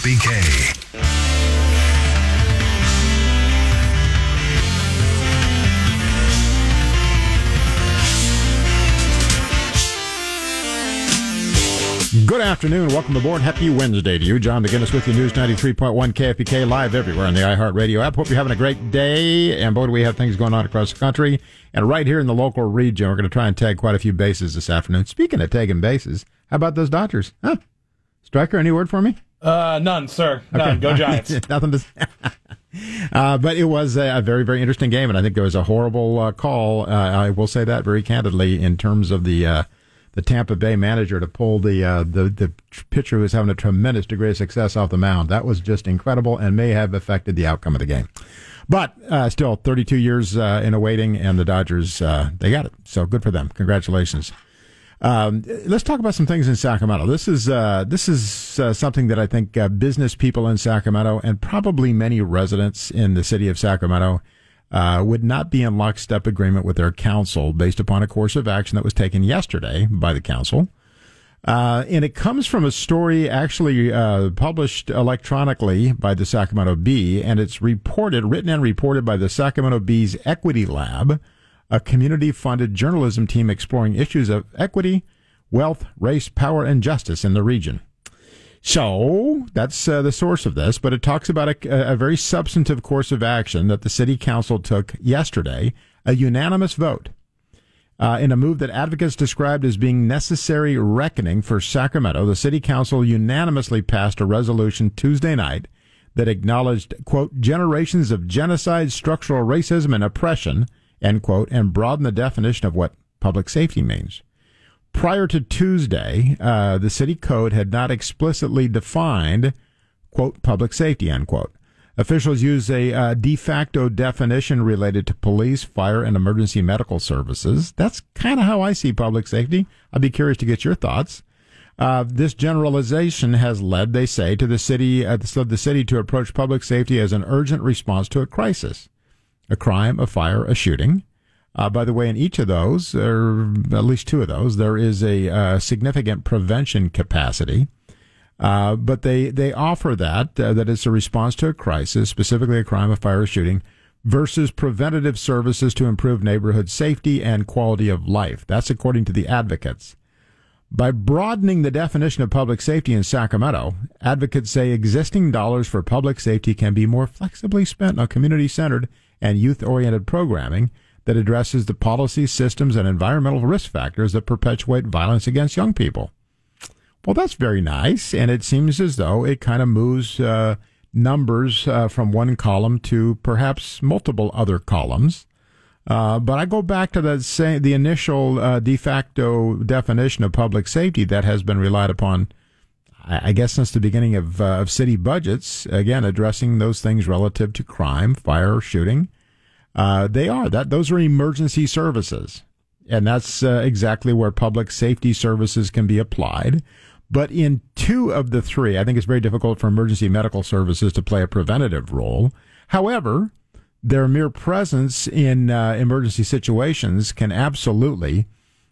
KFBK. Good afternoon. Welcome aboard. Happy Wednesday to you. John McGinnis with you. News 93.1 KFBK live everywhere on the iHeartRadio app. Hope you're having a great day. And boy, do we have things going on across the country. And right here in the local region, we're going to try and tag quite a few bases this afternoon. Speaking of tagging bases, how about those Dodgers? Huh? Striker, any word for me? None, sir. None. Okay. Go Giants. Nothing to say. But it was a very, very interesting game. And I think there was a horrible call. I will say that very candidly in terms of the Tampa Bay manager to pull the pitcher who was having a tremendous degree of success off the mound. That was just incredible and may have affected the outcome of the game. But still, 32 years in awaiting, and the Dodgers, they got it. So good for them. Congratulations. Let's talk about some things in Sacramento. This is something that I think business people in Sacramento and probably many residents in the city of Sacramento would not be in lockstep agreement with their council based upon a course of action that was taken yesterday by the council. And it comes from a story actually published electronically by the Sacramento Bee, and it's written and reported by the Sacramento Bee's Equity Lab, a community-funded journalism team exploring issues of equity, wealth, race, power, and justice in the region. So that's the source of this, but it talks about a very substantive course of action that the city council took yesterday, a unanimous vote, in a move that advocates described as being necessary reckoning for Sacramento. The city council unanimously passed a resolution Tuesday night that acknowledged, quote, generations of genocide, structural racism, and oppression, end quote, and broadened the definition of what public safety means. Prior to Tuesday, the city code had not explicitly defined, quote, public safety, end quote. Officials use a de facto definition related to police, fire, and emergency medical services. That's kind of how I see public safety. I'd be curious to get your thoughts. This generalization has led, they say, to the city to approach public safety as an urgent response to a crisis, a crime, a fire, a shooting. By the way, in each of those, or at least two of those, there is a significant prevention capacity. But they offer that it's a response to a crisis, specifically a crime, a fire, a shooting, versus preventative services to improve neighborhood safety and quality of life. That's according to the advocates. By broadening the definition of public safety in Sacramento, advocates say existing dollars for public safety can be more flexibly spent on community-centered and youth-oriented programming that addresses the policy, systems, and environmental risk factors that perpetuate violence against young people. Well, that's very nice, and it seems as though it kind of moves numbers from one column to perhaps multiple other columns. But I go back to the initial de facto definition of public safety that has been relied upon, I guess, since the beginning of city budgets, again, addressing those things relative to crime, fire, shooting. Those are emergency services, and that's exactly where public safety services can be applied. But in two of the three, I think it's very difficult for emergency medical services to play a preventative role. However, their mere presence in emergency situations can absolutely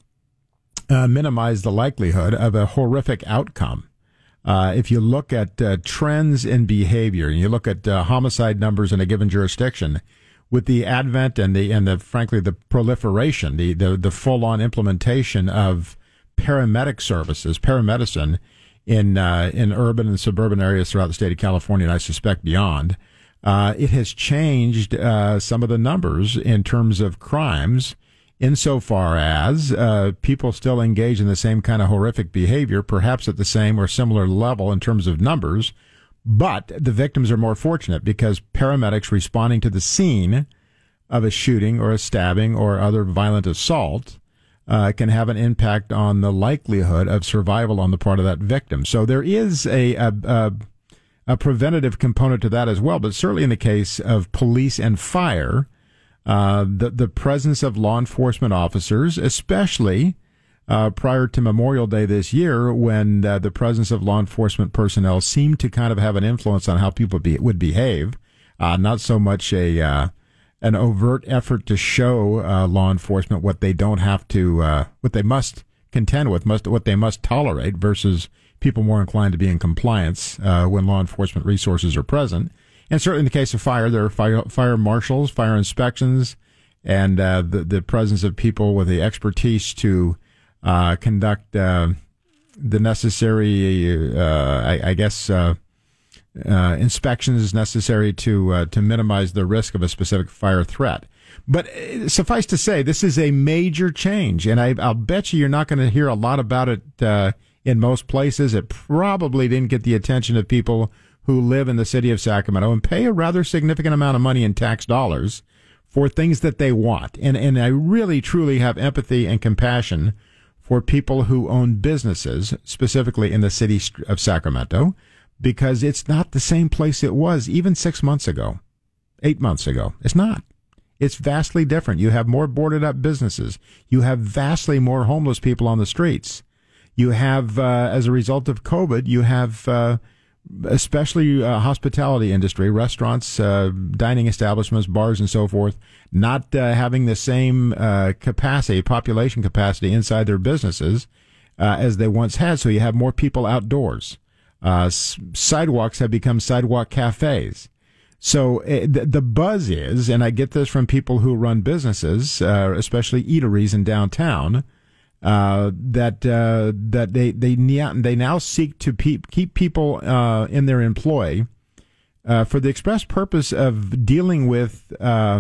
minimize the likelihood of a horrific outcome. If you look at trends in behavior, and you look at homicide numbers in a given jurisdiction, with the advent and frankly the proliferation, the full-on implementation of paramedic services, paramedicine in urban and suburban areas throughout the state of California, and I suspect beyond, it has changed some of the numbers in terms of crimes, insofar as people still engage in the same kind of horrific behavior, perhaps at the same or similar level in terms of numbers. But the victims are more fortunate because paramedics responding to the scene of a shooting or a stabbing or other violent assault can have an impact on the likelihood of survival on the part of that victim. So there is a preventative component to that as well. But certainly in the case of police and fire, the presence of law enforcement officers, especially prior to Memorial Day this year, when the presence of law enforcement personnel seemed to kind of have an influence on how people would behave, not so much an overt effort to show law enforcement what they don't have to, what they must contend with, what they must tolerate, versus people more inclined to be in compliance when law enforcement resources are present. And certainly in the case of fire, there are fire marshals, fire inspections, and the presence of people with the expertise to conduct the necessary, inspections necessary to minimize the risk of a specific fire threat. But suffice to say, this is a major change, and I'll bet you're not going to hear a lot about it in most places. It probably didn't get the attention of people who live in the city of Sacramento and pay a rather significant amount of money in tax dollars for things that they want. And I really, truly have empathy and compassion for people who own businesses, specifically in the city of Sacramento, because it's not the same place it was even 6 months ago, 8 months ago. It's not. It's vastly different. You have more boarded up businesses. You have vastly more homeless people on the streets. You have, as a result of COVID, you have especially hospitality industry, restaurants, dining establishments, bars, and so forth, not having the same population capacity inside their businesses as they once had. So you have more people outdoors. Sidewalks have become sidewalk cafes. So the buzz is, and I get this from people who run businesses, especially eateries in downtown, that they now seek to keep people in their employ for the express purpose of dealing with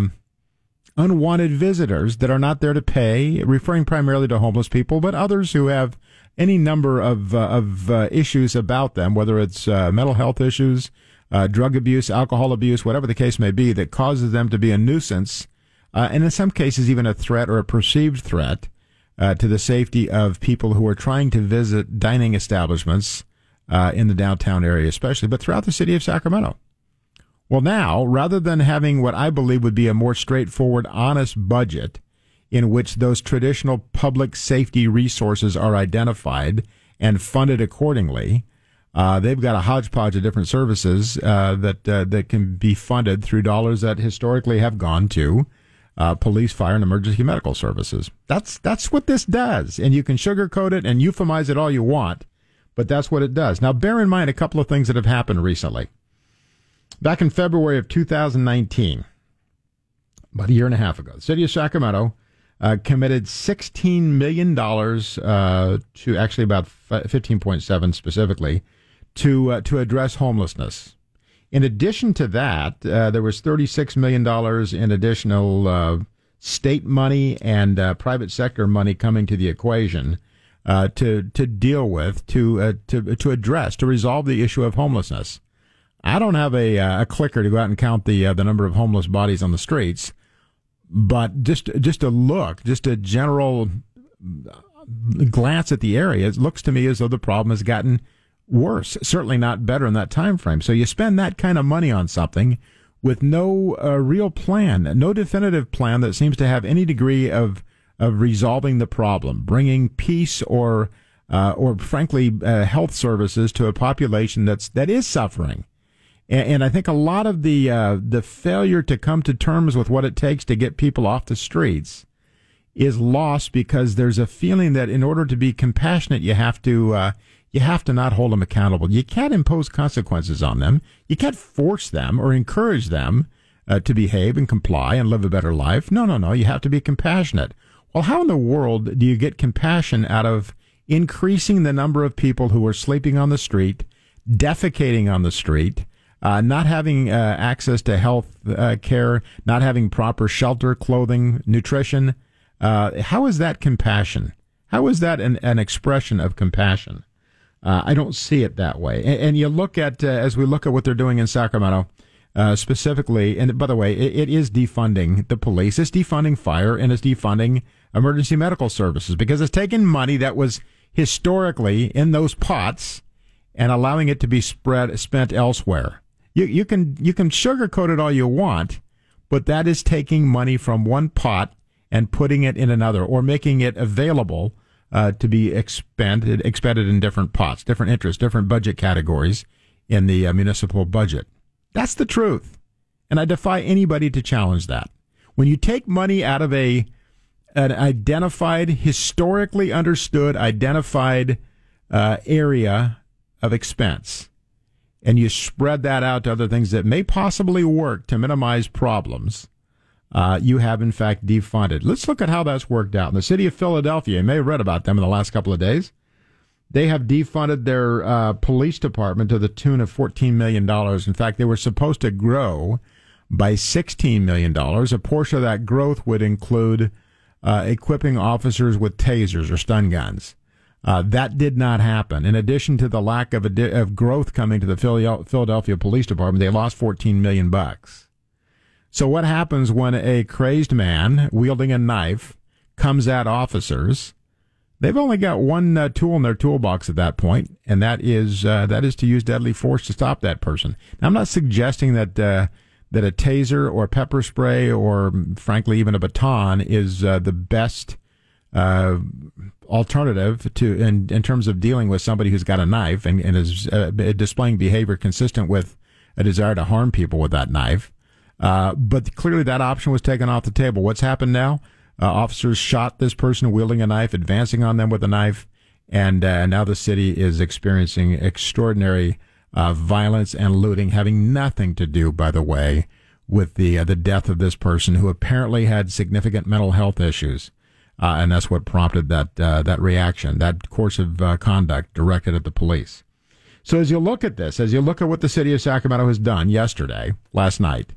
unwanted visitors that are not there to pay, referring primarily to homeless people, but others who have any number of issues about them, whether it's mental health issues, drug abuse, alcohol abuse, whatever the case may be, that causes them to be a nuisance, and in some cases even a threat or a perceived threat to the safety of people who are trying to visit dining establishments in the downtown area especially, but throughout the city of Sacramento. Well, now, rather than having what I believe would be a more straightforward, honest budget in which those traditional public safety resources are identified and funded accordingly, they've got a hodgepodge of different services that can be funded through dollars that historically have gone to police, fire, and emergency medical services. That's what this does, and you can sugarcoat it and euphemize it all you want, but that's what it does. Now, bear in mind a couple of things that have happened recently. Back in February of 2019, about a year and a half ago, the city of Sacramento committed $16 million to, actually about 15.7 specifically, to address homelessness. In addition to that, there was $36 million in additional state money and private sector money coming to the equation to deal with, to address, to resolve the issue of homelessness. I don't have a clicker to go out and count the number of homeless bodies on the streets, but just a general glance at the area, it looks to me as though the problem has gotten worse, certainly not better in that time frame. So you spend that kind of money on something with no real plan, no definitive plan that seems to have any degree of resolving the problem, bringing peace or frankly health services to a population that is suffering. And I think a lot of the failure to come to terms with what it takes to get people off the streets is lost because there's a feeling that in order to be compassionate, you have to not hold them accountable. You can't impose consequences on them. You can't force them or encourage them to behave and comply and live a better life. No. You have to be compassionate. Well, how in the world do you get compassion out of increasing the number of people who are sleeping on the street, defecating on the street, not having access to health care, not having proper shelter, clothing, nutrition? How is that compassion? How is that an expression of compassion? I don't see it that way. And you look at, as we look at what they're doing in Sacramento, specifically, and by the way, it is defunding the police, it's defunding fire, and it's defunding emergency medical services because it's taking money that was historically in those pots and allowing it to be spent elsewhere. You can sugarcoat it all you want, but that is taking money from one pot and putting it in another, or making it available to be expended in different pots, different interests, different budget categories in the municipal budget. That's the truth, and I defy anybody to challenge that. When you take money out of an identified, historically understood, identified area of expense and you spread that out to other things that may possibly work to minimize problems, you have, in fact, defunded. Let's look at how that's worked out. In the city of Philadelphia, you may have read about them in the last couple of days. They have defunded their police department to the tune of $14 million. In fact, they were supposed to grow by $16 million. A portion of that growth would include equipping officers with tasers or stun guns. That did not happen. In addition to the lack of growth coming to the Philadelphia Police Department, they lost $14 million. So what happens when a crazed man wielding a knife comes at officers? They've only got one tool in their toolbox at that point, and that is to use deadly force to stop that person. Now, I'm not suggesting that a taser or pepper spray or, frankly, even a baton is the best alternative to in terms of dealing with somebody who's got a knife and is displaying behavior consistent with a desire to harm people with that knife. But clearly that option was taken off the table. What's happened now? Officers shot this person wielding a knife, advancing on them with a knife, and now the city is experiencing extraordinary violence and looting, having nothing to do, by the way, with the death of this person who apparently had significant mental health issues. And that's what prompted that reaction, that course of conduct directed at the police. So as you look at this, as you look at what the city of Sacramento has done last night,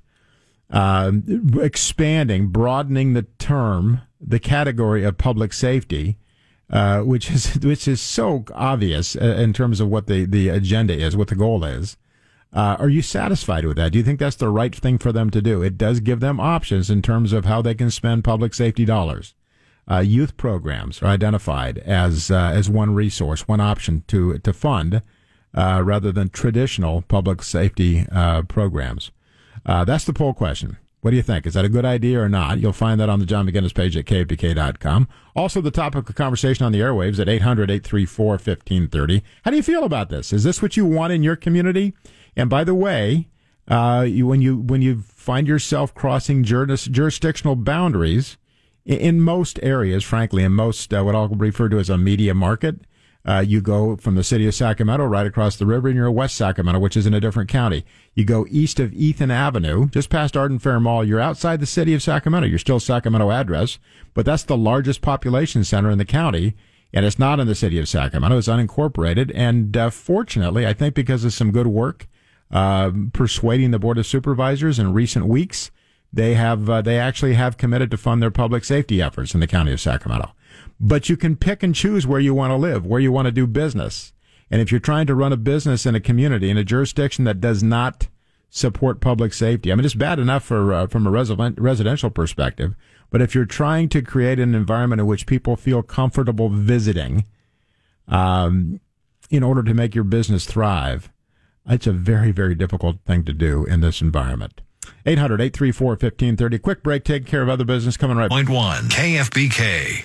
expanding, broadening the category of public safety, which is so obvious in terms of what the agenda is, what the goal is. Are you satisfied with that? Do you think that's the right thing for them to do? It does give them options in terms of how they can spend public safety dollars. Youth programs are identified as one resource, one option to fund, rather than traditional public safety programs. That's the poll question. What do you think? Is that a good idea or not? You'll find that on the John McGinnis page at KFBK.com. Also, the topic of conversation on the airwaves at 800-834-1530. How do you feel about this? Is this what you want in your community? And by the way, when you find yourself crossing jurisdictional boundaries in most areas, frankly, in most what I'll refer to as a media market, you go from the city of Sacramento right across the river and you're in West Sacramento, which is in a different county. You go east of Ethan Avenue, just past Arden Fair Mall. You're outside the city of Sacramento. You're still Sacramento address, but that's the largest population center in the county, and it's not in the city of Sacramento. It's unincorporated, and fortunately, I think because of some good work persuading the Board of Supervisors in recent weeks, they actually have committed to fund their public safety efforts in the county of Sacramento. But you can pick and choose where you want to live, where you want to do business. And if you're trying to run a business in a community, in a jurisdiction that does not support public safety, I mean, it's bad enough from a residential perspective, but if you're trying to create an environment in which people feel comfortable visiting in order to make your business thrive, it's a very, very difficult thing to do in this environment. 800-834-1530. Quick break, taking care of other business, coming right back. 1 KFBK.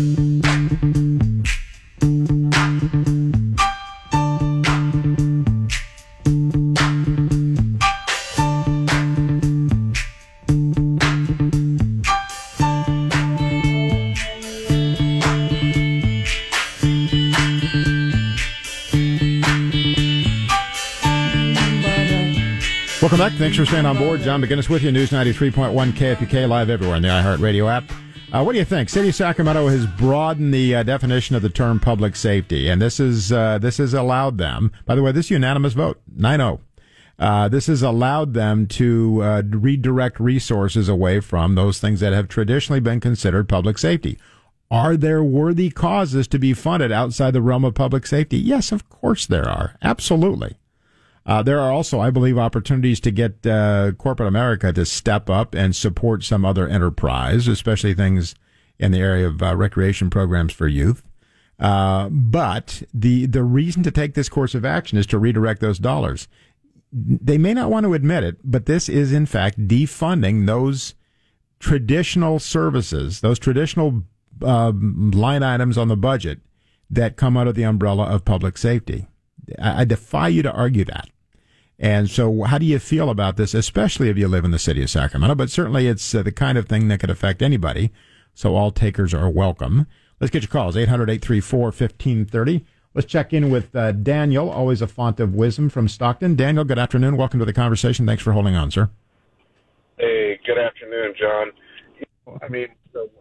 Welcome back. Thanks for staying on board. John McGinnis with you. News 93.1 KFBK, live everywhere in the iHeartRadio app. What do you think? City of Sacramento has broadened the definition of the term public safety, and this has allowed them. By the way, this unanimous vote, 9-0. This has allowed them to redirect resources away from those things that have traditionally been considered public safety. Are there worthy causes to be funded outside the realm of public safety? Yes, of course there are. Absolutely. There are also, I believe, opportunities to get corporate America to step up and support some other enterprise, especially things in the area of recreation programs for youth. But the reason to take this course of action is to redirect those dollars. They may not want to admit it, but this is, in fact, defunding those traditional services, those traditional line items on the budget that come out of the umbrella of public safety. I defy you to argue that. And so how do you feel about this, especially if you live in the city of Sacramento? But certainly it's the kind of thing that could affect anybody, so all takers are welcome. Let's get your calls, 800-834-1530. Let's check in with Daniel, always a font of wisdom from Stockton. Daniel, good afternoon. Welcome to the conversation. Thanks for holding on, sir. Hey, good afternoon, John. I mean,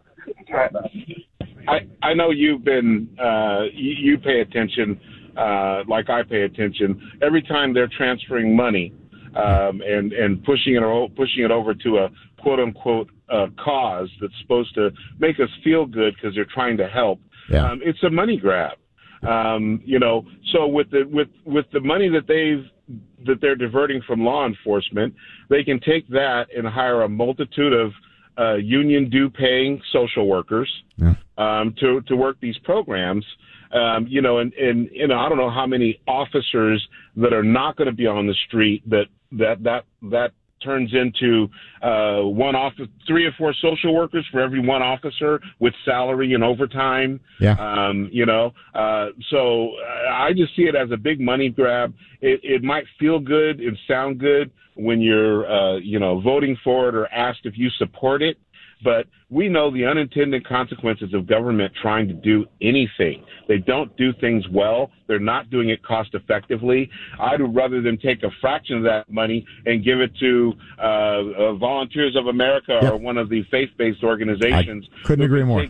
I know you've been you pay attention like I pay attention every time they're transferring money and pushing it over to a quote unquote cause that's supposed to make us feel good because they're trying to help. Yeah. It's a money grab. So with the money that they're diverting from law enforcement, they can take that and hire a multitude of union due paying social workers to work these programs. And I don't know how many officers that are not going to be on the street that turns into 3 or 4 social workers for every one officer with salary and overtime. Yeah. So I just see it as a big money grab. It might feel good and sound good when you're, voting for it or asked if you support it. But we know the unintended consequences of government trying to do anything. They don't do things well. They're not doing it cost effectively. I'd rather them take a fraction of that money and give it to Volunteers of America or one of the faith-based organizations. I couldn't agree more. They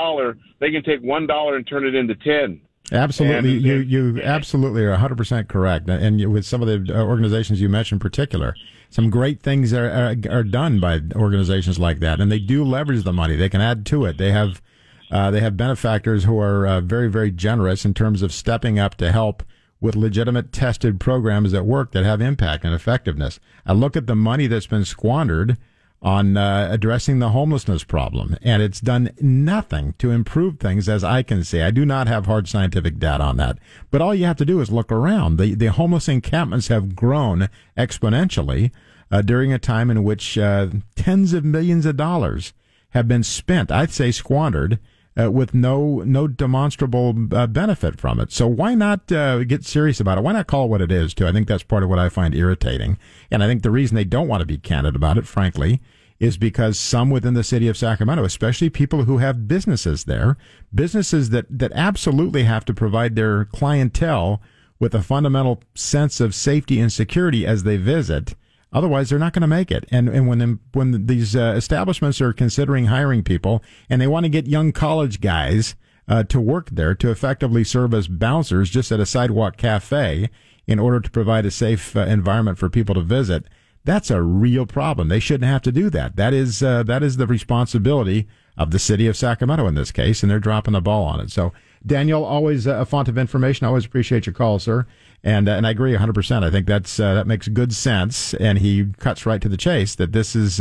can take $1 and turn it into 10. Absolutely. You absolutely are 100% correct. And with some of the organizations you mentioned in particular, some great things are done by organizations like that, and they do leverage the money. They can add to it. They have benefactors who are very, very generous in terms of stepping up to help with legitimate tested programs that work, that have impact and effectiveness. I look at the money that's been squandered on addressing the homelessness problem, and it's done nothing to improve things, as I can see. I do not have hard scientific data on that, but all you have to do is look around. The homeless encampments have grown exponentially during a time in which tens of millions of dollars have been spent, I'd say squandered, with no demonstrable benefit from it. So why not get serious about it? Why not call it what it is, too? I think that's part of what I find irritating. And I think the reason they don't want to be candid about it, frankly, is because some within the city of Sacramento, especially people who have businesses there, businesses that absolutely have to provide their clientele with a fundamental sense of safety and security as they visit. Otherwise, they're not going to make it. And when these establishments are considering hiring people and they want to get young college guys to work there to effectively serve as bouncers just at a sidewalk cafe in order to provide a safe environment for people to visit, that's a real problem. They shouldn't have to do that. That is the responsibility of the city of Sacramento in this case, and they're dropping the ball on it. So, Daniel, always a font of information. I always appreciate your call, sir. And I agree 100%. I think that makes good sense, and he cuts right to the chase that this is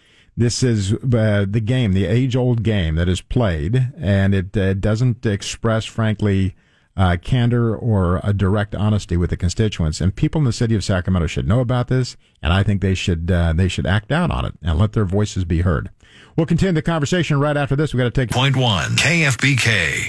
the game, the age-old game that is played, and it doesn't express, frankly, candor or a direct honesty with the constituents. And people in the city of Sacramento should know about this, and I think they should act out on it and let their voices be heard. We'll continue the conversation right after this. We've got to take Point one, KFBK.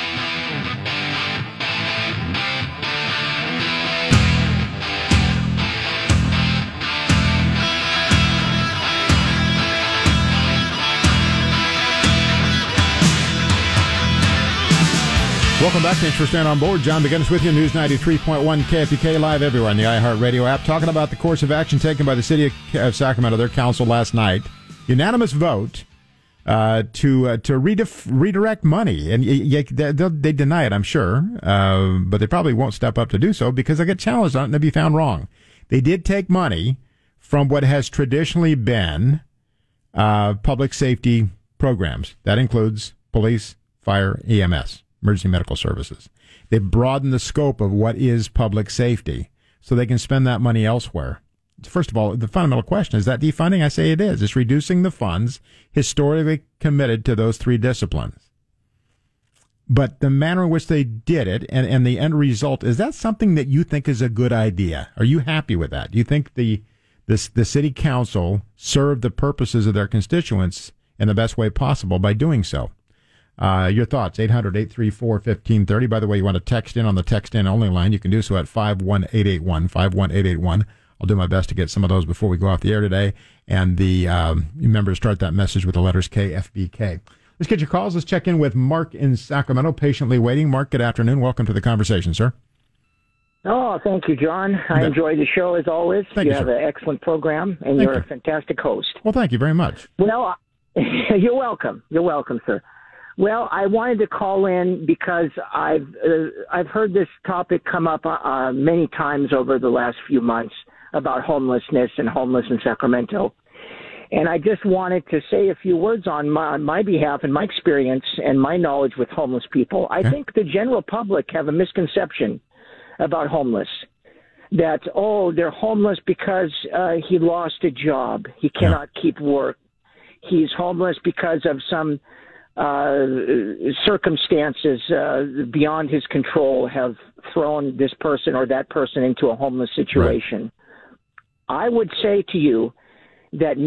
Welcome back. Thanks for staying on board. John McGinnis with you. News 93.1 KFBK live everywhere on the iHeartRadio app. Talking about the course of action taken by the city of Sacramento, their council last night. Unanimous vote to redirect money. And they deny it, I'm sure, but they probably won't step up to do so because they get challenged on it and they'll be found wrong. They did take money from what has traditionally been public safety programs. That includes police, fire, EMS. Emergency medical services. They've broadened the scope of what is public safety so they can spend that money elsewhere. First of all, the fundamental question, is that defunding? I say it is. It's reducing the funds historically committed to those three disciplines. But the manner in which they did it and the end result, is that something that you think is a good idea? Are you happy with that? Do you think the city council served the purposes of their constituents in the best way possible by doing so? Your thoughts, 800-834-1530. By the way, you want to text in on the text in only line, you can do so at 51881, 51881. I'll do my best to get some of those before we go off the air today. And remember to start that message with the letters KFBK. Let's get your calls. Let's check in with Mark in Sacramento, patiently waiting. Mark, good afternoon. Welcome to the conversation, sir. Oh, thank you, John. I enjoy the show as always. Thank you, have sir. an excellent program, and you're a fantastic host. Well, thank you very much. Well, you're welcome. You're welcome, sir. Well, I wanted to call in because I've heard this topic come up many times over the last few months about homelessness and homeless in Sacramento. And I just wanted to say a few words on my behalf and my experience and my knowledge with homeless people. I think the general public have a misconception about homeless, that, they're homeless because he lost a job. He cannot keep work. He's homeless because of some circumstances beyond his control have thrown this person or that person into a homeless situation. Right. I would say to you that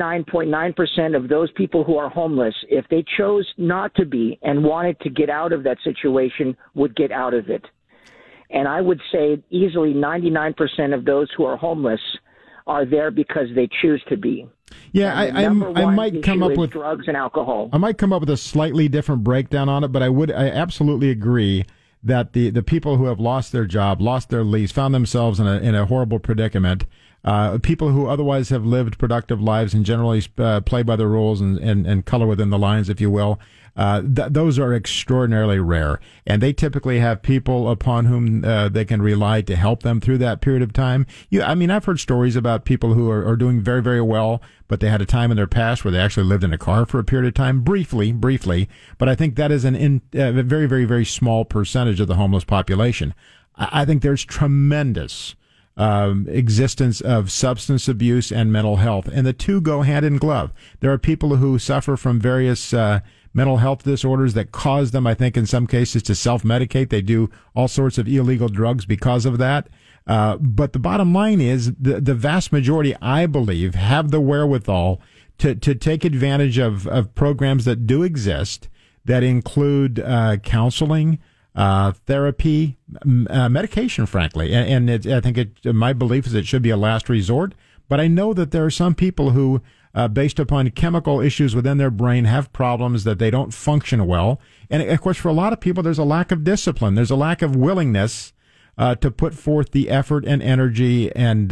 99.9% of those people who are homeless, if they chose not to be and wanted to get out of that situation, would get out of it. And I would say easily 99% of those who are homeless are there because they choose to be. Yeah, I might come up with drugs and alcohol. I might come up with a slightly different breakdown on it, but I absolutely agree that the people who have lost their job, lost their lease, found themselves in a horrible predicament, people who otherwise have lived productive lives and generally play by the rules and color within the lines, if you will, those are extraordinarily rare. And they typically have people upon whom they can rely to help them through that period of time. I've heard stories about people who are doing very, very well, but they had a time in their past where they actually lived in a car for a period of time, briefly. But I think that is a very, very, very small percentage of the homeless population. I think there's tremendous existence of substance abuse and mental health, and the two go hand in glove. There are people who suffer from various mental health disorders that cause them, I think, in some cases to self-medicate. They do all sorts of illegal drugs because of that. But the bottom line is the vast majority, I believe, have the wherewithal to take advantage of programs that do exist that include counseling, therapy, medication, frankly. And I think my belief is it should be a last resort. But I know that there are some people who, based upon chemical issues within their brain, have problems that they don't function well. And of course, for a lot of people, there's a lack of discipline. There's a lack of willingness to put forth the effort and energy and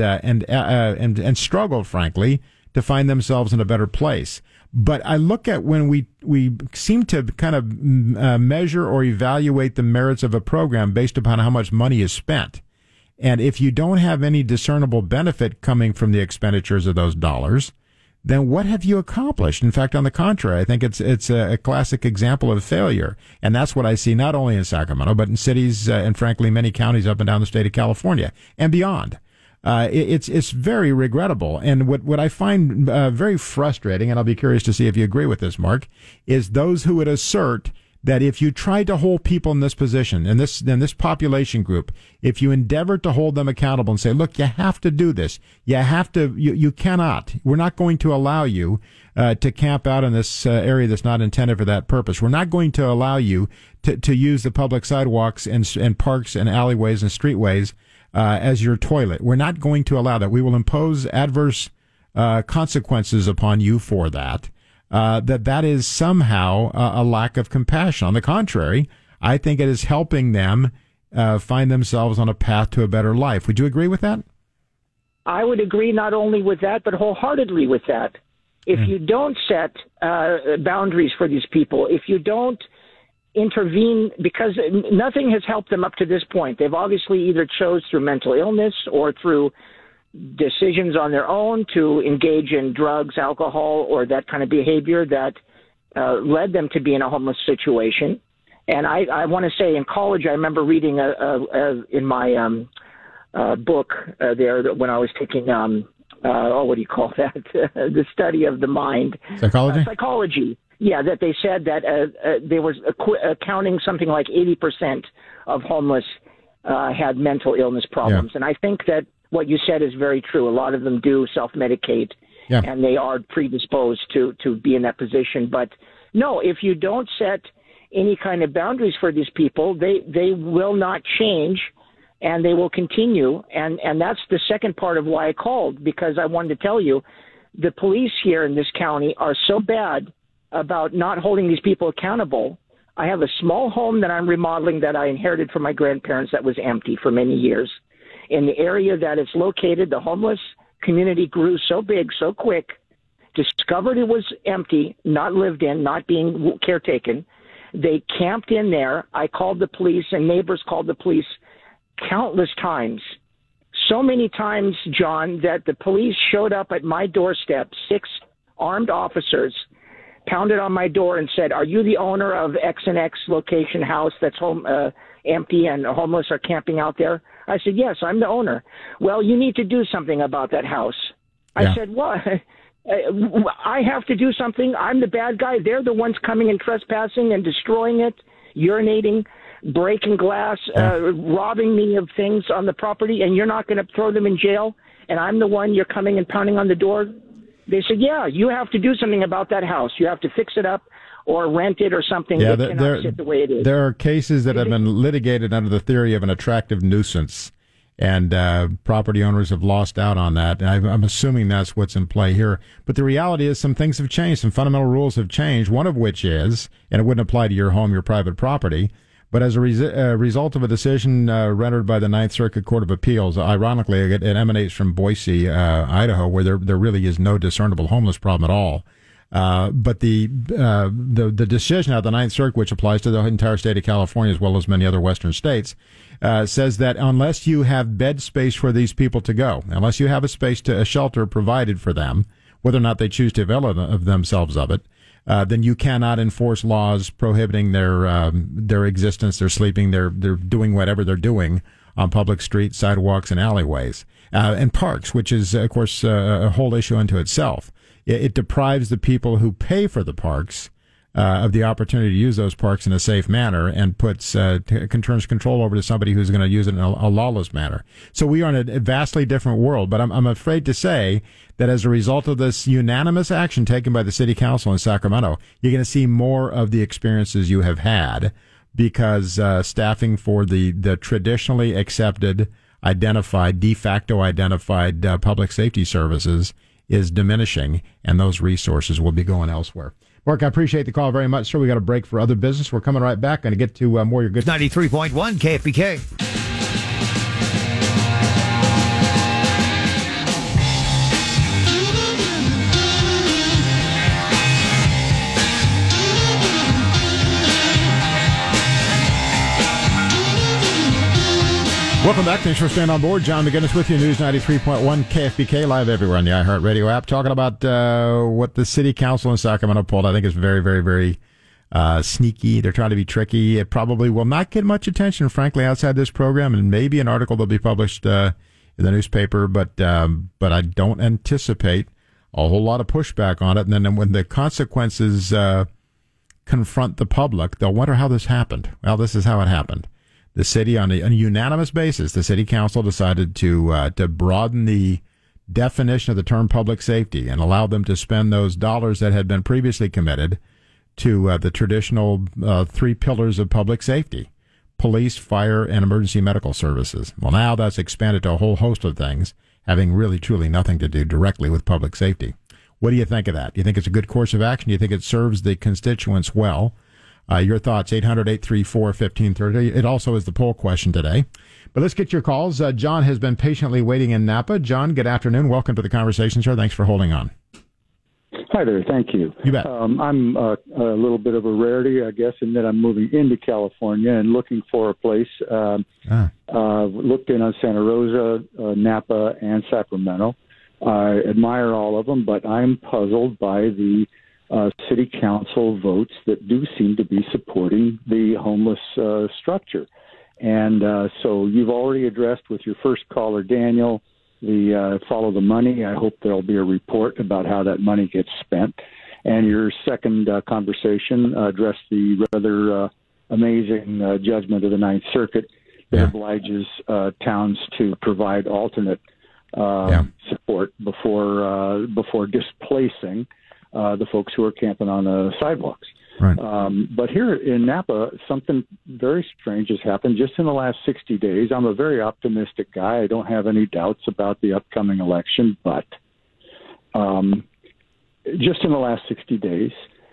struggle, frankly, to find themselves in a better place. But I look at when we seem to kind of measure or evaluate the merits of a program based upon how much money is spent. And if you don't have any discernible benefit coming from the expenditures of those dollars, then what have you accomplished? In fact, on the contrary, I think it's a classic example of failure. And that's what I see not only in Sacramento, but in cities and frankly many counties up and down the state of California and beyond. It's very regrettable. And what I find very frustrating, and I'll be curious to see if you agree with this, Mark, is those who would assert that if you tried to hold people in this position, in this population group, if you endeavored to hold them accountable and say, look, you have to do this, you cannot, we're not going to allow you to camp out in this area that's not intended for that purpose. We're not going to allow you to use the public sidewalks and parks and alleyways and streetways as your toilet. We're not going to allow that. We will impose adverse consequences upon you for that. That is somehow a lack of compassion. On the contrary, I think it is helping them find themselves on a path to a better life. Would you agree with that? I would agree not only with that, but wholeheartedly with that. If you don't set boundaries for these people, if you don't intervene, because nothing has helped them up to this point. They've obviously either chose through mental illness or through decisions on their own to engage in drugs, alcohol, or that kind of behavior that led them to be in a homeless situation. And I want to say in college, I remember reading in my book there when I was taking, what do you call that? The study of the mind. Psychology? Psychology. Yeah, that they said that there was counting something like 80% of homeless had mental illness problems. Yeah. And I think that what you said is very true. A lot of them do self-medicate, and they are predisposed to be in that position. But no, if you don't set any kind of boundaries for these people, they will not change, and they will continue. And that's the second part of why I called, because I wanted to tell you the police here in this county are so bad about not holding these people accountable. I have a small home that I'm remodeling that I inherited from my grandparents that was empty for many years. In the area that it's located, the homeless community grew so big, so quick, discovered it was empty, not lived in, not being caretaken. They camped in there. I called the police, and neighbors called the police countless times. So many times, John, that the police showed up at my doorstep, 6 armed officers, pounded on my door and said, "Are you the owner of X and X location house that's empty and homeless are camping out there?" I said, "Yes, I'm the owner." "Well, you need to do something about that house." Yeah. I said, "What? I have to do something? I'm the bad guy. They're the ones coming and trespassing and destroying it, urinating, breaking glass, robbing me of things on the property, and you're not going to throw them in jail, and I'm the one you're coming and pounding on the door?" They said, "Yeah, you have to do something about that house. You have to fix it up or rent it or something. Yeah, it cannot sit the way it is." There are cases that have been litigated under the theory of an attractive nuisance, and property owners have lost out on that. And I'm assuming that's what's in play here. But the reality is some things have changed. Some fundamental rules have changed, one of which is, and it wouldn't apply to your home, your private property, but as a result of a decision rendered by the Ninth Circuit Court of Appeals, ironically, it emanates from Boise, Idaho, where there really is no discernible homeless problem at all. But the decision of the Ninth Circuit, which applies to the entire state of California as well as many other western states, says that unless you have bed space for these people to go, unless you have a shelter provided for them, whether or not they choose to avail of themselves of it, then you cannot enforce laws prohibiting their existence, their sleeping, they're doing whatever they're doing on public streets, sidewalks, and alleyways, and parks, which is, of course, a whole issue unto itself. It deprives the people who pay for the parks of the opportunity to use those parks in a safe manner and turns control over to somebody who's going to use it in a lawless manner. So we are in a vastly different world, but I'm afraid to say that as a result of this unanimous action taken by the city council in Sacramento, you're going to see more of the experiences you have had because staffing for the traditionally accepted, de facto identified public safety services is diminishing, and those resources will be going elsewhere. Mark, I appreciate the call very much, sir. We got a break for other business. We're coming right back. Going to get to more of your good 93.1 KFBK. Welcome back. Thanks for staying on board. John McGinnis with you. News 93.1 KFBK, live everywhere on the iHeartRadio app. Talking about what the city council in Sacramento pulled. I think is very, very, very sneaky. They're trying to be tricky. It probably will not get much attention, frankly, outside this program, and maybe an article that'll be published in the newspaper. But I don't anticipate a whole lot of pushback on it. And then when the consequences confront the public, they'll wonder how this happened. Well, this is how it happened. The city, on a unanimous basis, the city council decided to broaden the definition of the term public safety and allow them to spend those dollars that had been previously committed to the traditional 3 pillars of public safety: police, fire, and emergency medical services. Well, now that's expanded to a whole host of things, having really, truly nothing to do directly with public safety. What do you think of that? Do you think it's a good course of action? Do you think it serves the constituents well? Your thoughts, 800-834-1530. It also is the poll question today. But let's get your calls. John has been patiently waiting in Napa. John, good afternoon. Welcome to the conversation, sir. Thanks for holding on. Hi there. Thank you. You bet. I'm a little bit of a rarity, I guess, in that I'm moving into California and looking for a place. Looked in on Santa Rosa, Napa, and Sacramento. I admire all of them, but I'm puzzled by the city council votes that do seem to be supporting the homeless structure. And so you've already addressed with your first caller, Daniel, the follow the money. I hope there'll be a report about how that money gets spent. And your second conversation addressed the rather amazing judgment of the Ninth Circuit that obliges towns to provide alternate support before displacing the folks who are camping on the sidewalks. Right. But here in Napa, something very strange has happened just in the last 60 days. I'm a very optimistic guy. I don't have any doubts about the upcoming election, but just in the last 60 days,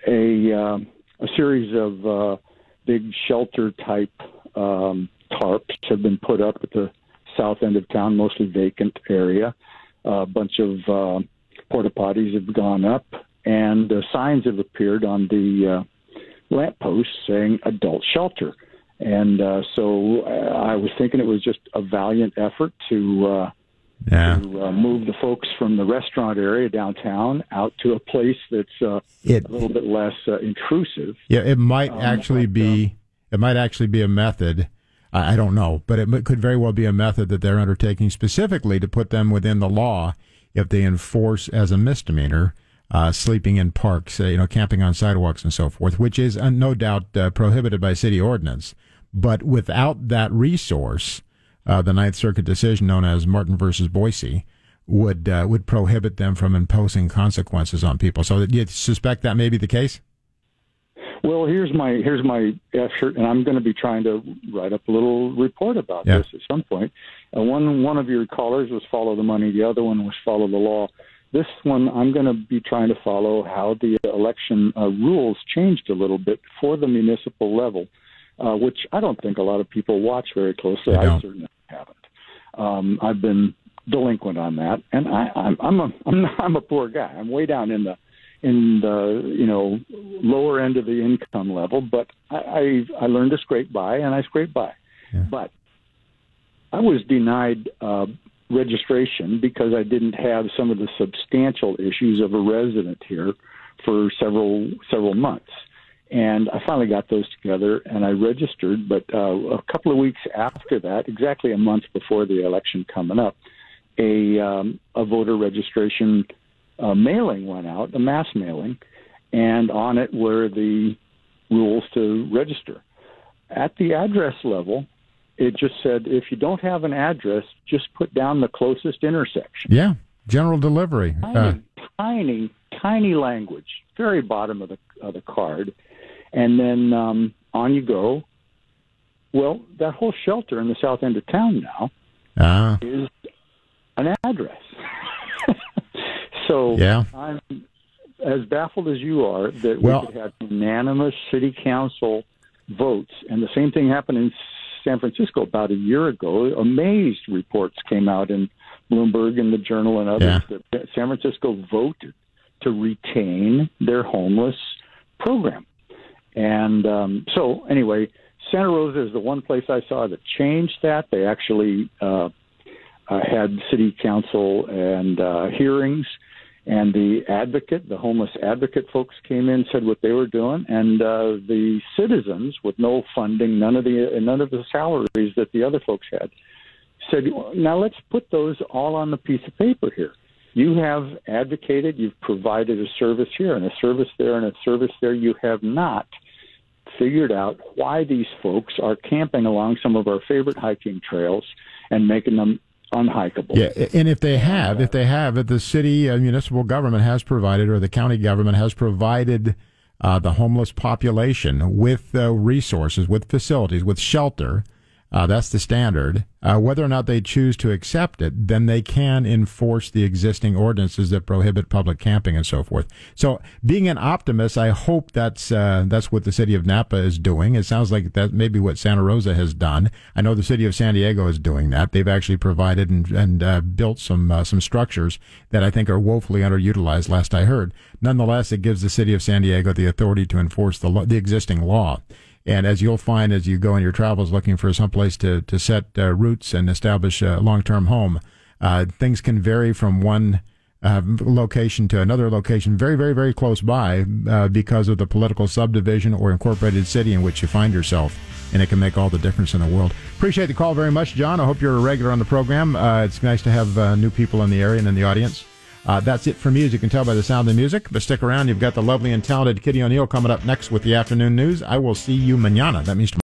a series of big shelter-type tarps have been put up at the south end of town, mostly vacant area. A bunch of porta potties have gone up, and signs have appeared on the lampposts saying adult shelter. And so I was thinking it was just a valiant effort to move the folks from the restaurant area downtown out to a place that's a little bit less intrusive. Yeah, it might actually be a method. I don't know, but it could very well be a method that they're undertaking specifically to put them within the law if they enforce as a misdemeanor sleeping in parks, camping on sidewalks and so forth, which is no doubt prohibited by city ordinance. But without that resource, the Ninth Circuit decision known as Martin versus Boise would prohibit them from imposing consequences on people. So you suspect that may be the case? Well, here's my effort, and I'm going to be trying to write up a little report about this at some point. One of your callers was follow the money. The other one was follow the law. This one, I'm going to be trying to follow how the election rules changed a little bit for the municipal level, which I don't think a lot of people watch very closely. I certainly haven't. I've been delinquent on that, and I'm a poor guy. I'm way down in the lower end of the income level, but I learned to scrape by, and I scrape by. Yeah. But I was denied registration because I didn't have some of the substantial issues of a resident here for several months. And I finally got those together, and I registered. But a couple of weeks after that, exactly a month before the election coming up, a voter registration mailing went out, a mass mailing, and on it were the rules to register. At the address level, it just said, if you don't have an address, just put down the closest intersection. Yeah, general delivery. Tiny language, very bottom of the card. And then on you go. Well, that whole shelter in the south end of town now is an address. So I'm as baffled as you are that we could have unanimous city council votes. And the same thing happened in San Francisco about a year ago. Amazed reports came out in Bloomberg and the Journal and others that San Francisco voted to retain their homeless program. And so anyway, Santa Rosa is the one place I saw that changed that. They actually had city council and hearings, and the homeless advocate folks came in, said what they were doing, and the citizens with no funding, none of the salaries that the other folks had, said, now let's put those all on the piece of paper here. You have advocated, you've provided a service here and a service there and a service there. You have not figured out why these folks are camping along some of our favorite hiking trails and making them unhikeable. Yeah, and if the city municipal government has provided, or the county government has provided the homeless population with resources, with facilities, with shelter, that's the standard. Whether or not they choose to accept it, then they can enforce the existing ordinances that prohibit public camping and so forth. So, being an optimist, I hope that's what the city of Napa is doing. It sounds like that may be what Santa Rosa has done. I know the city of San Diego is doing that. They've actually provided and built some structures that I think are woefully underutilized. Last I heard. Nonetheless, it gives the city of San Diego the authority to enforce the existing law. And as you'll find as you go on your travels looking for some place to set roots and establish a long-term home, things can vary from one location to another location very, very, very close by because of the political subdivision or incorporated city in which you find yourself. And it can make all the difference in the world. Appreciate the call very much, John. I hope you're a regular on the program. It's nice to have new people in the area and in the audience. That's it for me, as you can tell by the sound of the music. But stick around. You've got the lovely and talented Kitty O'Neill coming up next with the afternoon news. I will see you mañana. That means tomorrow.